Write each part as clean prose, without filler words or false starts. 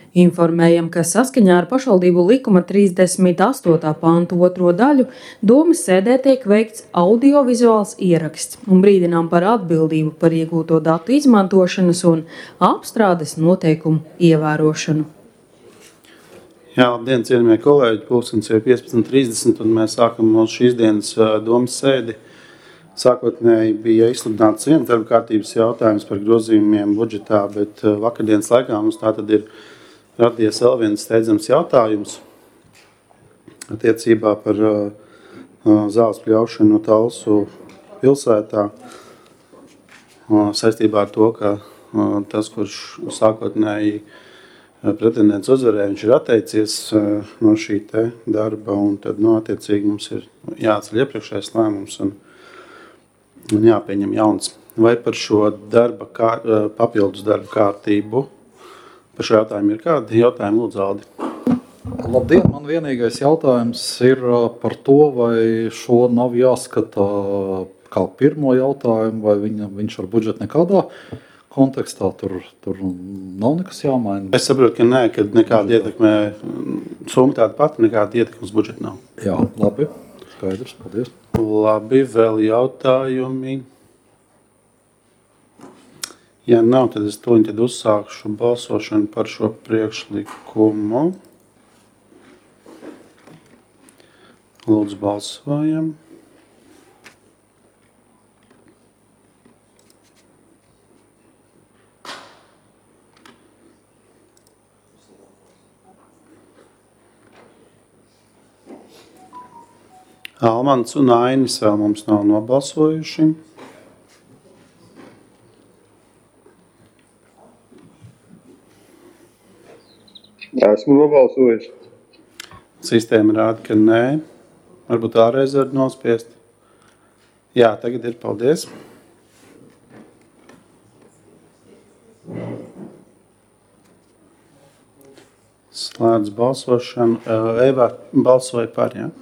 Informējam, ka saskaņā ar pašvaldību likuma 38. pantu 2. daļu domas sēdē tiek veikts audiovizuāls ieraksts un brīdinām par atbildību par iegūto datu izmantošanas un apstrādes noteikumu ievērošanu. Jā, labdien, cienījamie kolēģi, pulkstenis ir 15:30 un mēs sākam no šīs dienas domas sēdi. Sākotnēji bija izsludināts viens darba kārtības jautājums par grozījumiem budžetā, bet vakardienas laikā mums tātad ir radies vēl viens steidzams jautājums attiecībā par zāles pļaušanu no Talsu pilsētā saistībā ar to, ka tas, kurš sākotnēji pretendents uzvarēja, viņš ir atteicies no šī te darba, un tad, attiecīgi, mums ir jāatceļ iepriekšējais lēmums un jāpieņem jauns. Vai par šo papildus darba kārtību? Par šo jautājumu ir kādi jautājumi, lūdzu, Aldi? Labdien, man vienīgais jautājums ir par to, vai šo nav jāskata kā pirmo jautājumu, vai viņš ar budžetu nekādā kontekstā, tur nav nekas jāmaina. Es saprotu, ka nē, kad nekāda ietekme, summa tāda pati, nekāda ietekmes budžeta nav. Jā, labi, skaidrs, paldies. Labi, vēl jautājumi. Ja nav, tad es tad uzsākšu balsošanu par šo priekšlikumu. Lūdzu, balsojam. Almants un Ainis vēl mums nav nobalsojuši. Esmu nobalsojis. Sistēma rāda, ka nē. Varbūt ārreiz var nospiest. Jā, tagad ir, paldies. Slēdz balsošanu. Eva balsoja par, jā?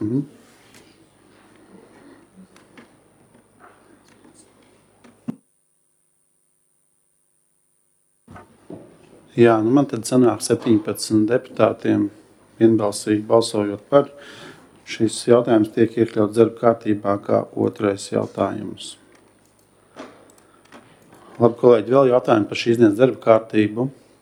Jā, man tad sanāk 17 deputātiem vienbalsīgi balsojot par. Šis jautājums tiek iekļauts darba kārtībā kā otrais jautājums. Labi, kolēģi, vēl jautājumi par šīs dienas darba kārtību.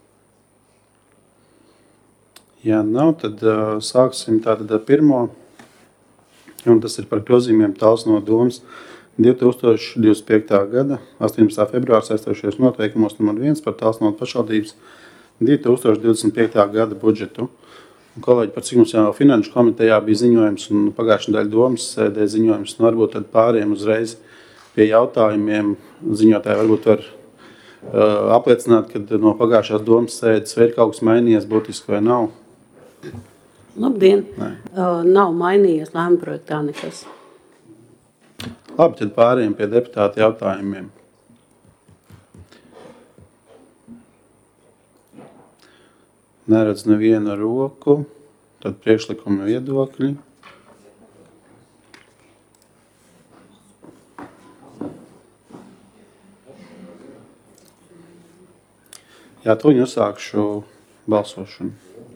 Ja nav, tad sāksim tātad ar pirmo. Un tas ir par grozījumiem Talsu no domas 2025. gada 18. februāra saistošajos noteikumos nr. 1 par Talsu no pašvaldības 2025. gada budžetu. Un, kolēģi, par cik mums jau finanšu komitejā bija ziņojums un pagājušajā daļa domas sēdē ziņojums, varbūt tad pāriem uzreiz pie jautājumiem. Ziņotāji varbūt var apliecināt, ka no pagājušās domas sēdes vai ir kaut kas mainījies būtiski vai nav? Labdien! Nav mainījies lēmuma projektā nekas. Labi, tad pāriem pie deputāta jautājumiem. Neredz nevienu roku, tad priekšlikuma viedokļi. Jā, to viņu uzsākšu balsošanu.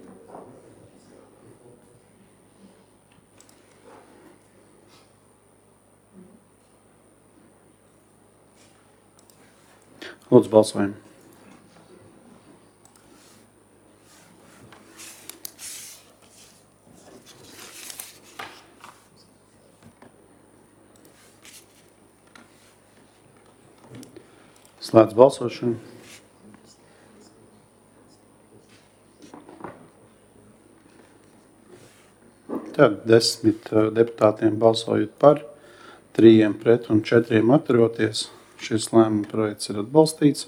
Lūdzu, balsojam. Slēdz balsošanu. Tad 10 deputātiem balsojot par, 3 pret un 4 atturoties. Šis lēmuma projekts ir atbalstīts.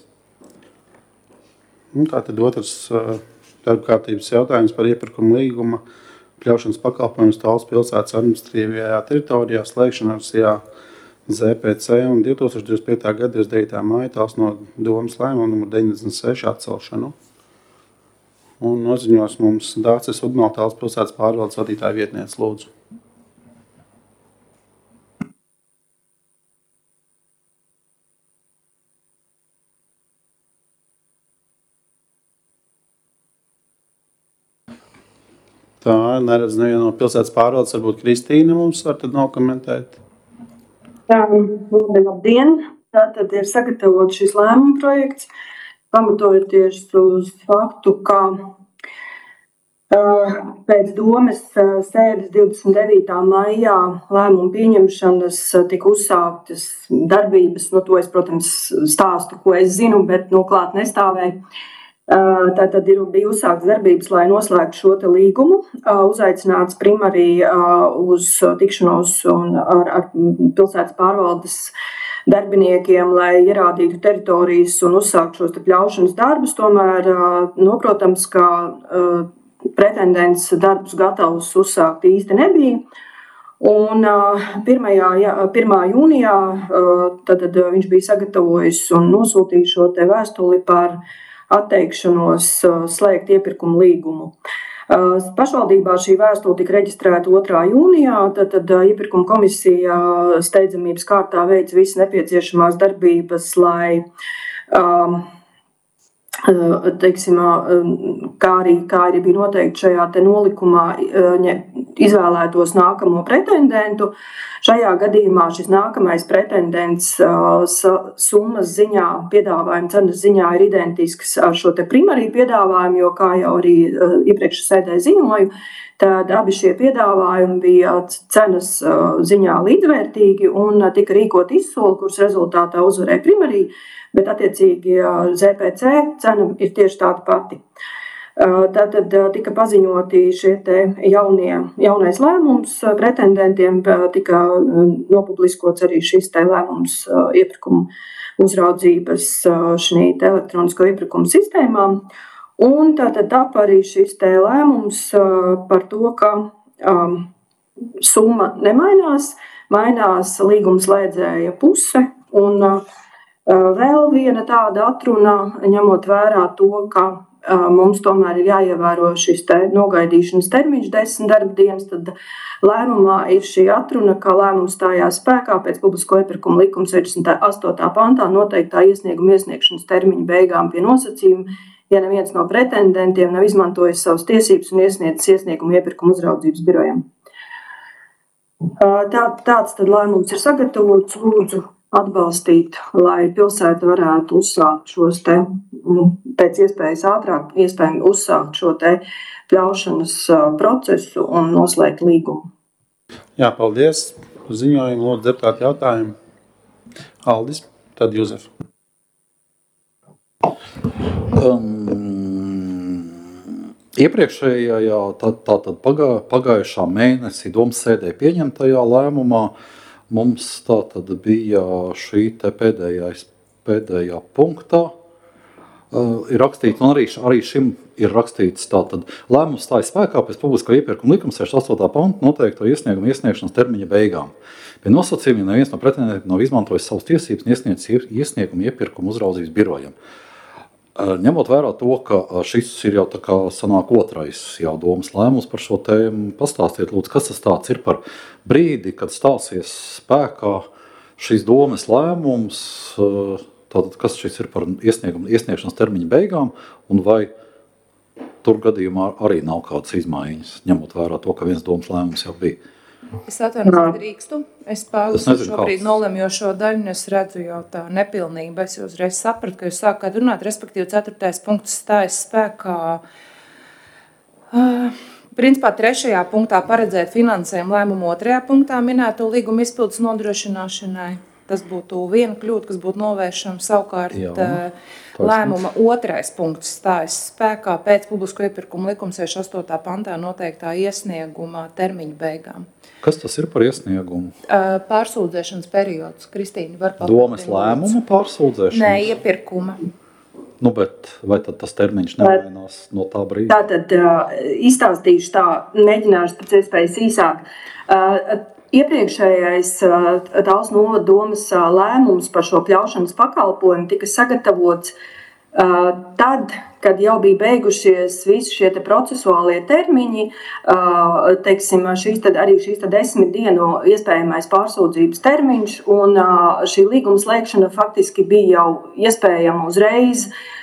Tātad otrs darba kārtības jautājums par iepirkuma līguma pļaušanas pakalpojumus Talsu pilsētas administratīvajā teritorijā slēgšanu ar ZPC un 2025. gada 29. māja Talsu no domas lēmumu nr. 96 atcelšanu. Un noziņos mums Dācis Udmala Talsu pilsētas pārvaldes vadītāja vietniece, lūdzu. Tā, neredz nevienu no pilsētas pārvaldes, varbūt Kristīna mums var tad nokomentēt. Labdien! Tātad ir sagatavots šis lēmuma projekts, pamatojoties uz faktu, ka pēc domes sēdes 29. maijā lēmuma pieņemšanas tika uzsāktas darbības, to es, protams, stāstu, ko es zinu, bet klāt nestāvēju. Tātad bija uzsāktas darbības, lai noslēgtu šo te līgumu, uzaicināts Primarī uz tikšanos ar pilsētas pārvaldes darbiniekiem, lai ierādītu teritorijas un uzsāktu šos te pļaušanas darbus. Tomēr, protams, ka pretendents darbus gatavs uzsākt īsti nebija. Un 1. jūnijā tad viņš bija sagatavojis un nosūtījis šo te vēstuli par atteikšanos slēgt iepirkumu līgumu. Pašvaldībā šī vēstule tika reģistrēta 2. jūnijā, tad iepirkuma komisija steidzamības kārtā veica visas nepieciešamās darbības, lai, kā arī bija noteikti šajā te nolikumā, izvēlētos nākamo pretendentu. Šajā gadījumā šis nākamais pretendents summas ziņā, piedāvājuma cenas ziņā ir identisks ar šo te Primarī piedāvājumu, jo, kā jau arī iepriekš sēdē ziņoju, tad abi šie piedāvājumi bija cenas ziņā līdzvērtīgi un tika rīkot izsoli, kuras rezultātā uzvarēja Primarī, bet attiecīgi ZPC cena ir tieši tāda pati. Tātad tika paziņoti šie te jaunais lēmums pretendentiem, tika nopubliskots arī šis te lēmums iepirkuma uzraudzības šī te elektronisko iepirkumu sistēmā. Un tātad tapa arī šis te lēmums par to, ka summa nemainās, mainās līgumslēdzēja puse un vēl viena tāda atruna, ņemot vērā to, ka mums tomēr ir jāievēro šis te nogaidīšanas termiņš 10 darba dienas, tad lēmumā ir šī atruna, ka lēmums stājās spēkā pēc publisko iepirkuma likuma 68. pantā noteiktā iesnieguma iesniegšanas termiņa beigām pie nosacījuma, ja neviens no pretendentiem nav izmantojis savas tiesības un iesniedzis iesniegumu iepirkuma uzraudzības birojam. Tāds tad lēmums ir sagatavots, lūdzu atbalstīt, lai pilsēta varētu uzsākt šos te, pēc iespējas ātrāk, iespējami uzsākt šo te pļaušanas procesu un noslēgt līgumu. Jā, paldies. Ziņojumu, lūdzu, deputāti jautājumu. Aldis, tad Juzef. Iepriekšējā, tātad pagājušā mēnesī domas sēdē pieņemtajā lēmumā mums tātad bija šī te pēdējā punktā ir rakstīts, un arī šim ir rakstīts tātad lēmums stājas spēkā pēc publisko iepirkuma likuma 68. panta noteikto iesniegumu iesniegšanas termiņa beigām. Pie nosacījumiem neviens no pretendentiem nav izmantojis savas tiesības un iesniedzis iesniegumu iepirkuma uzraudzības birojam. Ņemot vērā to, ka šis ir jau tā kā sanāk otrais jau domas lēmums par šo tēmu, pastāstiet, lūdzu, kas tas tāds ir par brīdi, kad stāsies spēkā šīs domas lēmums, tātad kas šis ir par iesniegšanas termiņa beigām, un vai tur gadījumā arī nav kādas izmaiņas, ņemot vērā to, ka viens domas lēmums jau bija. Es atvainojos, drīkstu. Es pārlasu šobrīd nolemjošo daļu, un es redzu jau tā nepilnība. Es uzreiz sapratu, ka jūs sākāt runāt, respektīvi 4. punkts stājas spēkā. Principā 3. punktā paredzēt finansējumu lēmumu 2. punktā minēto līgumu izpildes nodrošināšanai. Tas būtu viena kļūda, kas būtu novēršama. Savukārt lēmuma 2. punkts stājas spēkā pēc publisko iepirkuma likuma 68. pantā noteiktā iesnieguma termiņa beigām. Kas tas ir par iesniegumu? Pārsūdzēšanas periods. Kristīna var papildināt. Domas lēmuma pārsūdzēšanas? Nē, iepirkuma. Bet vai tad tas termiņš nemainās no tā brīža? Tātad izstāstīšu tā, mēģināšu pēc iespējas īsāk. Iepriekšējais Talsu novada domas lēmums par šo pļaušanas pakalpojumu tika sagatavots tad, kad jau bija beigušies visi šie procesuālie termiņi, teiksim, šīs 10 dienu iespējamais pārsūdzības termiņš, un šī līguma slēgšana faktiski bija jau iespējama uzreiz,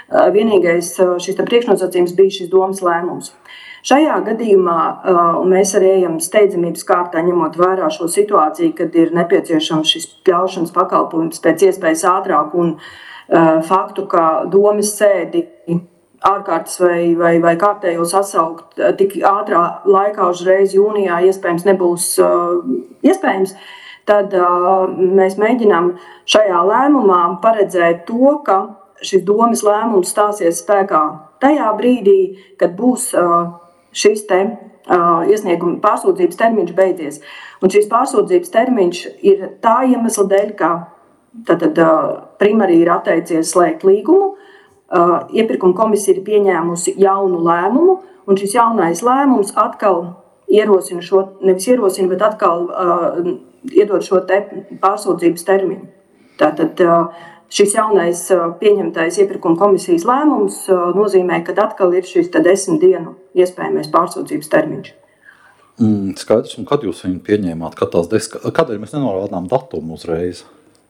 Vienīgais šis priekšnosacījums bija šis domas lēmums. Šajā gadījumā mēs arī ejam steidzamības kārtā, ņemot vērā šo situāciju, kad ir nepieciešams šis pļaušanas pakalpojums pēc iespējas ātrāk un faktu, ka domas sēdi ārkārtas vai kārtējo sasaukt tik ātrā laikā uzreiz jūnijā iespējams nebūs iespējams, tad mēs mēģinām šajā lēmumā paredzēt to, ka šis domas lēmums stāsies spēkā tajā brīdī, kad būs šis te iesnieguma pārsūdzības termiņš beidzies. Un šīs pārsūdzības termiņš ir tā iemesla dēļ, ka tātad Primarī ir atteicies slēgt līgumu, iepirkuma komisija ir pieņēmusi jaunu lēmumu, un šis jaunais lēmums atkal ierosina šo, nevis ierosina, bet atkal iedod šo te pārsūdzības termiņu. Tātad šis jaunais pieņemtais iepirkuma komisijas lēmums nozīmē, ka atkal ir šis 10 dienu iespējamais pārsūdzības termiņš. Skaidrs, un kad jūs viņu pieņēmāt? Kādēļ mēs nenorādām datumu uzreiz?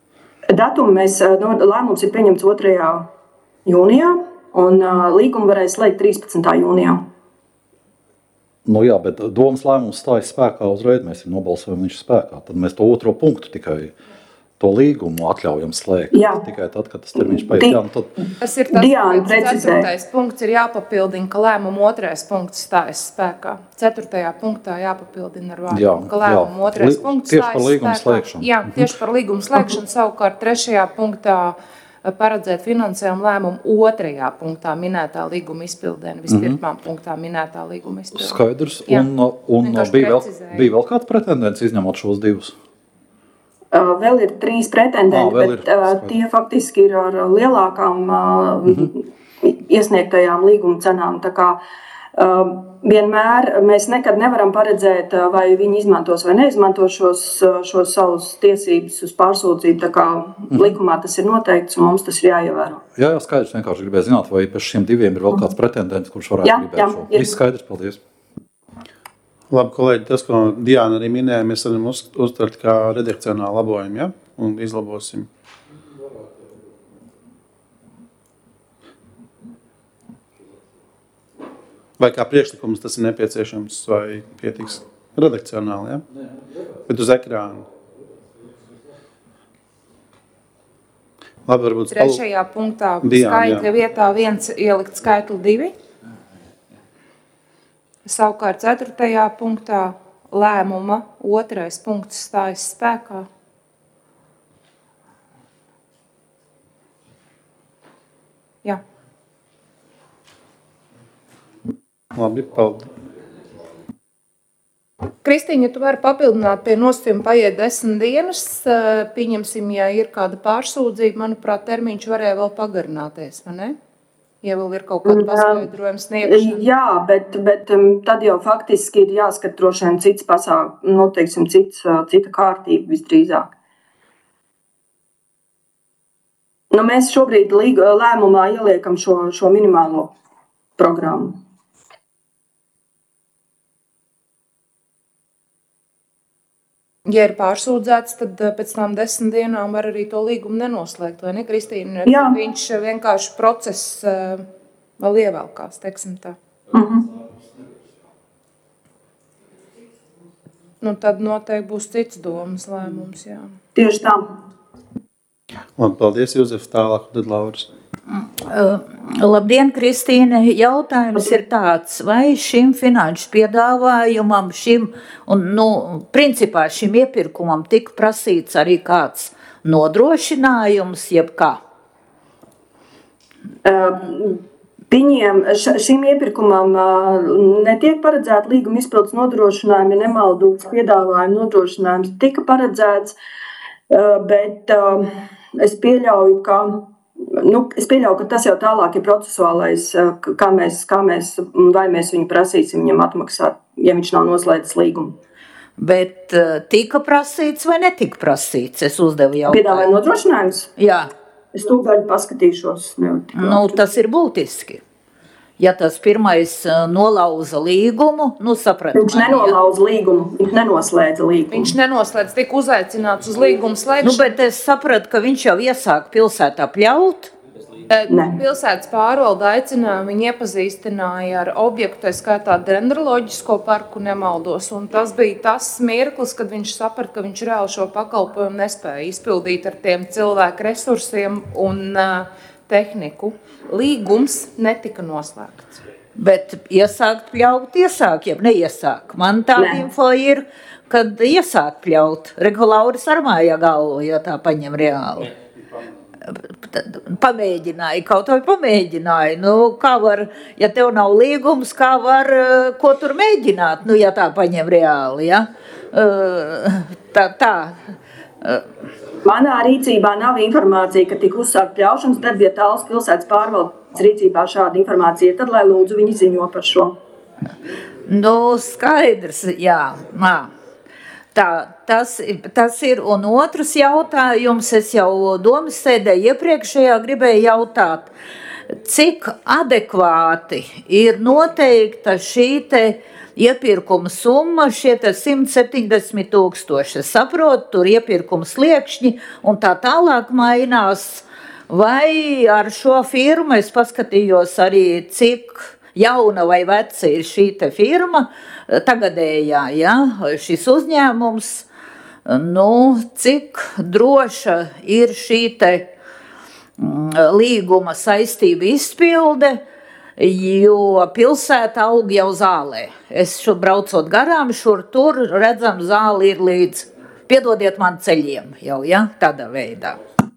Lēmums ir pieņemts 2. jūnijā, un līgumu varēs slēgt 13. jūnijā. Nu jā, bet domas lēmums stājas spēkā uzreiz, mēs viņu nobalsojam, viņš spēkā. Tad mēs to otro punktu tikai to līgumu atļaujam slēgt. Jā. Tikai tad, kad tas termiņš paiet. Tas ir tas, ka 4. punkts ir jāpapildina, ka lēmuma 2. punkts stājas spēkā. 4. punktā jāpapildina ar vārdu, ka lēmuma 2. punkts stājas spēkā. Jā, tieši par līgumu slēgšanu. Savukārt 3. punktā paredzēt finansējumu lēmumu 2. punktā minētā līguma izpildē, nevis 1. punktā minētā līguma izpildē. Skaidrs. Un bija vēl kāds pretendents izņemot šos divus? Vēl ir 3 pretendenti, bet tie faktiski ir ar lielākām iesniegtajām līguma cenām. Tā kā vienmēr mēs nekad nevaram paredzēt, vai viņi izmantos vai neizmantos šos savus tiesības uz pārsūdzību. Tā kā likumā tas ir noteikts un mums tas ir jāievēro. Jā, skaidrs, vienkārši gribēju zināt, vai pēc šiem diviem ir vēl kāds pretendents, kurš varētu gribēt šo. Viss skaidrs, paldies. Labi, kolēģi, tas, ko Diana arī minēja, mēs varam uztvert kā redakcionālu labojumu, ja? Un izlabosim. Vai kā priekšlikums tas ir nepieciešams vai pietiks redakcionāli, ja? Bet uz ekrānu. Labi, varbūt 3. punktā skaitļa vietā 1 ielikt skaitli 2. Savukārt 4. punktā lēmuma 2. punkts stājas spēkā. Jā. Labi, paldies. Kristīņa, tu vari papildināt pie nosacījuma paiet 10 dienas. Pieņemsim, ja ir kāda pārsūdzība, manuprāt, termiņš varēja vēl pagarināties, vai ne? Ja vēl ir kaut kāda paskaidrojuma sniegšana. Jā, bet tad jau faktiski ir jāskat droši vien cits cita kārtība visdrīzāk. Mēs šobrīd lēmumā ieliekam šo minimālo programmu. Ja ir pārsūdzēts, tad pēc tām 10 dienām var arī to līgumu nenoslēgt, vai ne, Kristīna? Jā. Viņš vienkārši process vēl ievelkās, teiksim tā. Tad noteikti būs cits domas lēmums, jā. Tieši tā. Labi, paldies, Jūzef, tālāk, tad Lauris. Labdien, Kristīne. Jautājums ir tāds, vai šim finanšu piedāvājumam, principā šim iepirkumam tika prasīts arī kāds nodrošinājums, jeb kā? Šim iepirkumam netiek paredzēta līguma izpildes nodrošinājumi, ja nemaldos piedāvājuma nodrošinājums tika paredzēts, bet es pieļauju, ka tas jau tālāk ir procesuālais, vai mēs viņu prasīsim viņam atmaksāt, ja viņš nav noslēdzis līgumu. Bet tika prasīts vai netika prasīts? Es uzdevu jautājumu. Piedāvāja nodrošinājums? Jā. Es tūdaļ paskatīšos. Tas ir būtiski. Ja tas pirmais nolauza līgumu, sapratu. Viņš nenolauza līgumu, viņš nenoslēdza līgumu. Viņš nenoslēdz, tika uzaicināts uz līgumu slēgšanu. Bet es sapratu, ka viņš jau iesāka pilsētā pļaut. Pilsētas pārvalde aicināja, viņi iepazīstināja ar objektu, tā skaitā dendroloģisko parku nemaldos, un tas bija tas mirklis, kad viņš saprata, ka viņš reāli šo pakalpojumu nespēja izpildīt ar tiem cilvēku resursiem un tehniku. Līgums netika noslēgts. Bet iesākt pļaut, jeb neiesāk. Man tāda info ir, kad iesāk pļaut. Regulāris ar mājā galvu, ja tā paņem reāli. Pamēģināja, kaut vai pamēģināja. Nu, kā var, ja tev nav līgums, kā var, ko tur mēģināt, nu, ja tā paņem reāli, ja? Tā. Manā rīcībā nav informācija, ka tika uzsākt pļaušanas darbi, ja Tallas pilsētas pārvaldes rīcībā šāda informācija, tad, lai lūdzu viņi ziņo par šo. Nu, skaidrs, jā. Tā, tas ir, un otrs jautājums, es jau domas sēdē iepriekšējā gribēju jautāt, cik adekvāti ir noteikta šī te iepirkuma summa, šie 170 000. Es saprotu, tur iepirkuma sliekšņi un tā tālāk mainās, vai ar šo firmu es paskatījos arī, cik jauna vai veca ir šī te firma, tagadējā, ja, šis uzņēmums, nu, cik droša ir šī te līguma saistība izpilde, jo pilsēta aug jau zālē. Es braucot garām, šur tur redzam, zāli ir līdz, piedodiet man, ceļiem jau, ja, tādā veidā.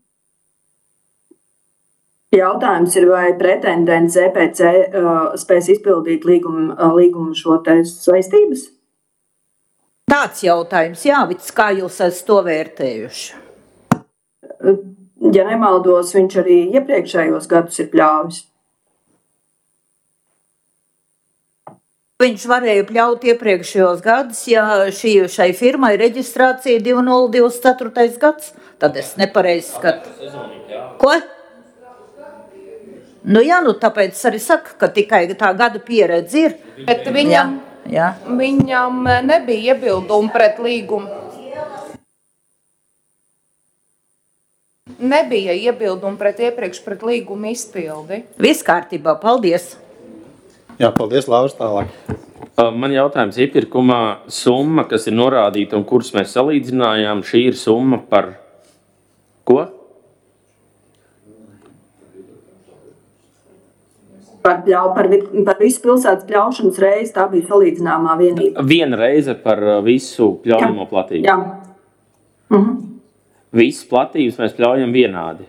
Jautājums ir, vai pretendents EPC spēs izpildīt līgumu šo te saistības? Tāds jautājums, jā, kā jūs esat to vērtējuši? Ja nemaldos, viņš arī iepriekšējos gadus ir pļāvis. Viņš varēja pļaut iepriekšējos gadus, ja šai firmai reģistrācija 2024. gads, tad es nepareizi skatu. Ko? Nu jā, nu tāpēc arī saka, ka tikai tā gada pieredze ir. Bet viņam nebija iebildumi pret līgumu. Nebija iebildumi iepriekš pret līgumu izpildi. Viss kārtībā, paldies. Jā, paldies, Lauris, tālāk. Man jautājums iepirkumā summa, kas ir norādīta un kuras mēs salīdzinājām, šī ir summa par ko? Par visu pilsētas pļaušanas reizi, tā bija salīdzināmā vienība. Viena reize par visu pļaujamo platību? Jā. Visas platības mēs pļaujam vienādi?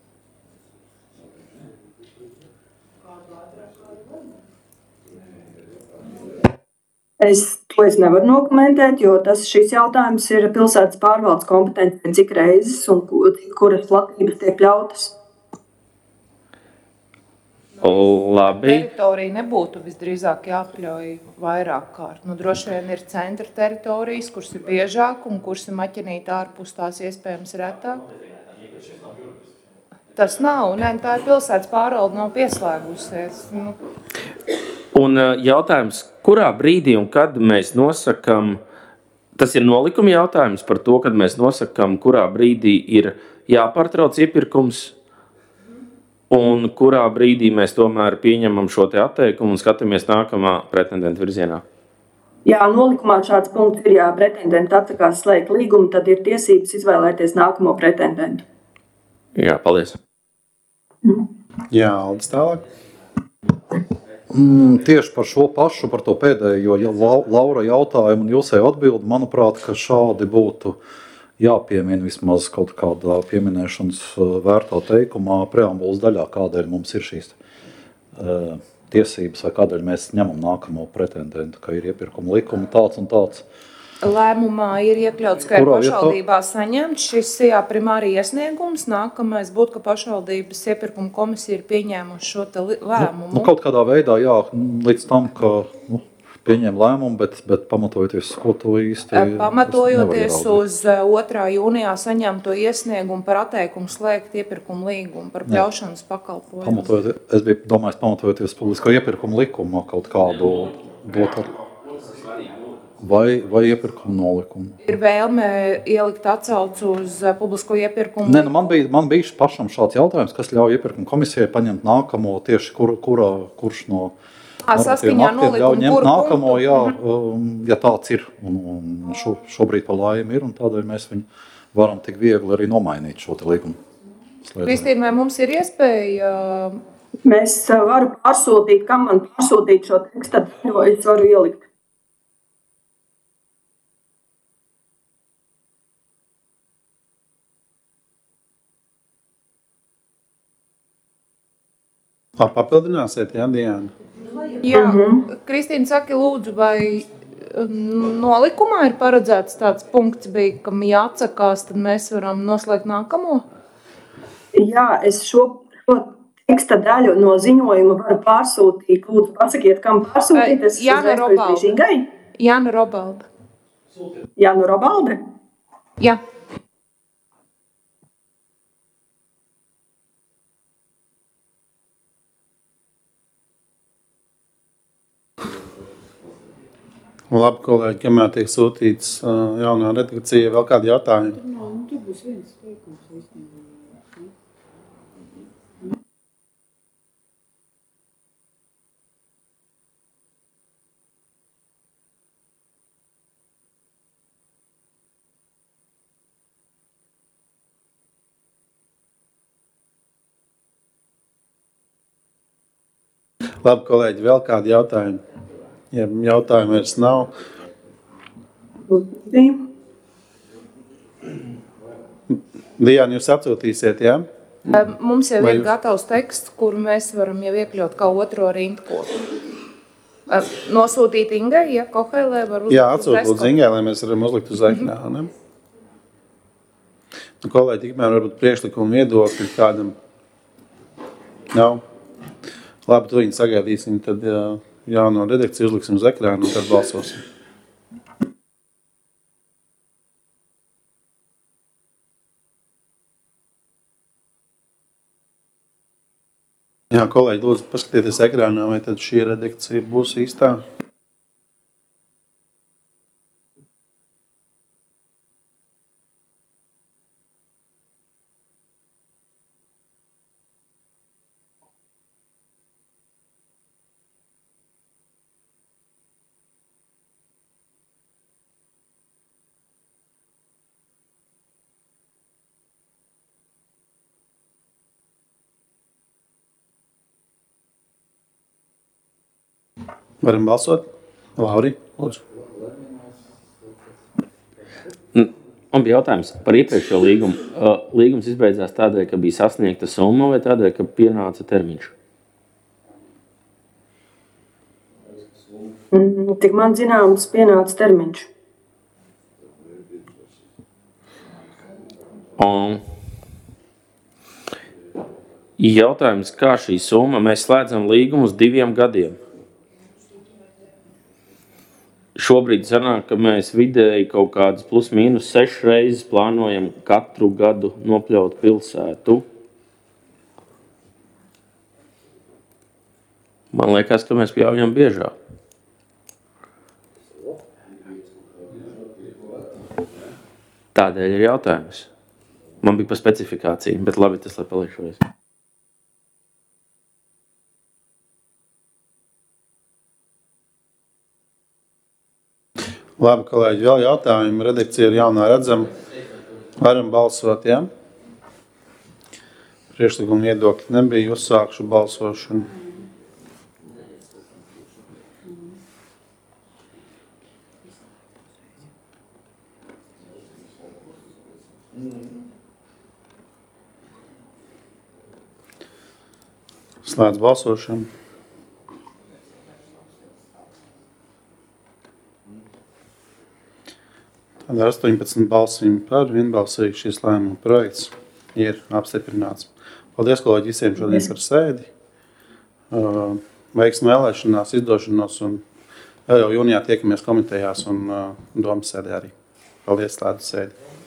To es nevaru nokomentēt, jo šis jautājums ir pilsētas pārvaldes kompetencija, cik reizes un kuras platības tiek pļautas. Labi. Teritorija nebūtu visdrīzāk jāpļauj vairāk kārt. Nu, droši vien ir centra teritorijas, kuras ir biežāk un kuras ir maķinīt ārpus tās iespējams retāk. Tas nav, tā ir pilsētas pārvalde nav pieslēgusies. Nu. Un jautājums, kurā brīdī un kad mēs nosakam, tas ir nolikuma jautājums par to, kad mēs nosakam, kurā brīdī ir jāpārtrauc iepirkums, un kurā brīdī mēs tomēr pieņemam šo te atteikumu un skatāmies nākamā pretendenta virzienā? Jā, nolikumā šāds punkts ir, ja pretendenti atsakās slēgt līgumu, tad ir tiesības izvēlēties nākamo pretendentu. Jā, paldies. Jā, Aldis, tālāk. Tieši par šo pašu, par to pēdējo Laura jautājumu un jūsēju atbildi, manuprāt, ka šādi būtu jāpiemina vismaz kaut kādā pieminēšanas vērtā teikumā preambulas daļā, kādēļ mums ir šīs tiesības vai kādēļ mēs ņemam nākamo pretendentu, ka ir iepirkuma likuma tāds un tāds. Lēmumā ir iekļauts, ka ir pašvaldībā saņemts šis primāri iesniegums. Nākamais būtu, ka pašvaldības iepirkuma komisija ir pieņēmuši šo lēmumu. Nu, kaut kādā veidā, jā, līdz tam, ka pieņem lēmumu, bet pamatojoties, ko to īsti pamatojoties uz 2. jūnijā saņemto iesniegumu par atteikumu slēgt iepirkumu līgumu par pļaušanas pakalpojumu. Es biju domājis, pamatojoties publisko iepirkumu likumu kaut kādu dot ar. vai iepirkuma nolikumu. Ir vēlme ielikt atsaucu uz publisko iepirkumu? Nē, man bija pašam šāds jautājums, kas ļauj iepirkuma komisijai paņemt nākamo tieši kurš no saskaņā ļauj ņemt nākamo, jā, ja tāds ir. Un šobrīd pa laimi ir, un tādēļ mēs viņu varam tik viegli arī nomainīt šo te līgumu. Kristīna, vai mums ir iespēja? Mēs varu pārsūtīt, kam man pārsūtīt šo tekstu, tad es varu ielikt. Papildināsiet, jā, Diana? Jā, Kristīna saka, lūdzu, vai nolikumā ir paredzēts tāds punkts, kam jāatsakās, tad mēs varam noslēgt nākamo? Jā, es šo teksta daļu no ziņojuma varu pārsūtīt. Lūdzu, pasakiet, kam pārsūtīt. Jāna Robalde. Jāna Robalde. Jāna Robalde? Jā. Labi, kolēģi, kamēr tiek sūtīts jaunā redakcija, vēl kādi jautājumi? Tur būs viens teikums. Labi, kolēģi, vēl kādi jautājumi? Ja jautājumu vairs nav. Diana, jūs atsūtīsiet, jā? Mums jau ir gatavs teksts, kuru mēs varam jau iekļaut kā otro rindkopu. Nosūtīt Ingai, ja Kohailē var uzlikt. Jā, atsūtīt Ingai, lai mēs varam uzlikt uz ekrāna. Kolēģi, tikmēr varbūt priekšlikumu viedokļi kādam nav. Labi, tu viņu sagaidīsim, tad jauno redakciju uzliksim uz ekrānu un tad balsosim. Jā, kolēģi, lūdzu, paskatieties ekrānā, vai tad šī redakcija būs īstā. Varam balsot? Lauri, lūdzu. Man bija jautājums par iepriekšējo līgumu. Līgums izbeidzās tādēļ, ka bija sasniegta summa vai tādēļ, ka pienāca termiņš? Tik man zināms, pienāca termiņš. Jautājums, kā šī summa? Mēs slēdzam līgumu uz 2 gadiem. Šobrīd sanāk, ka mēs vidēji kaut kādas plus mīnus 6 reizes plānojam katru gadu nopļaut pilsētu. Man liekas, ka mēs pļaujam biežāk. Tādēļ ir jautājums. Man bija par specifikāciju, bet labi, tas lai paliek šoreiz. Labi, kolēģi, vēl jautājumi. Redakcija ir jaunā redzama. Varam balsot, jā? Priekšlikuma viedokļi nebija, uzsākšu balsošanu. Slēdz balsošanu. Tad ar 18 balsīm par vienbalsīgi šis lēmuma projekts ir apstiprināts. Paldies, kolēģi, visiem šodien par sēdi. Veiksmi vēlēšanās, izdošanos un vēl jau jūnijā tiekamies komitejās un domas sēdē arī. Paldies, slēdzu sēdi.